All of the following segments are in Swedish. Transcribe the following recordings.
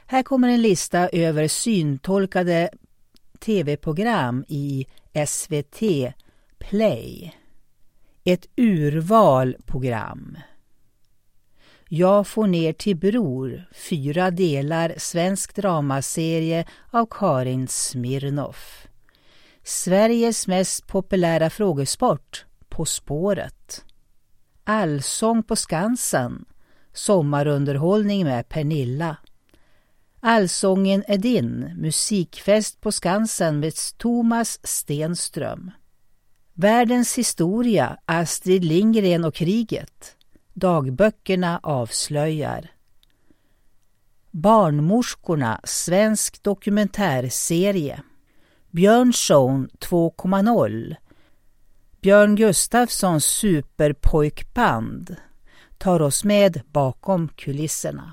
Här kommer en lista över syntolkade tv-program i SVT Play. Ett urval program. Jag får ner till bror, 4 delar svensk dramaserie av Karin Smirnoff. Sveriges mest populära frågesport, På spåret. Allsång på Skansen, sommarunderhållning med Pernilla. Allsången är din, musikfest på Skansen med Thomas Stenström. Världens historia, Astrid Lindgren och kriget. Dagböckerna avslöjar. Barnmorskorna, svensk dokumentärserie. Björnsson 2.0. Björn Gustafssons superpojkband tar oss med bakom kulisserna.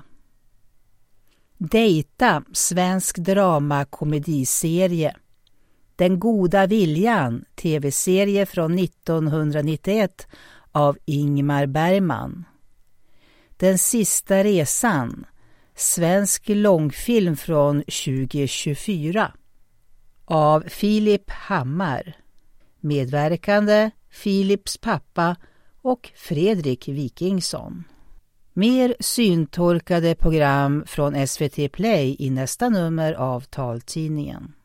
Dejta, svensk dramakomediserie. Den goda viljan, tv-serie från 1991 av Ingmar Bergman. Den sista resan, svensk långfilm från 2024 av Filip Hammar. Medverkande Filips pappa och Fredrik Wikingsson. Mer syntolkade program från SVT Play i nästa nummer av taltidningen.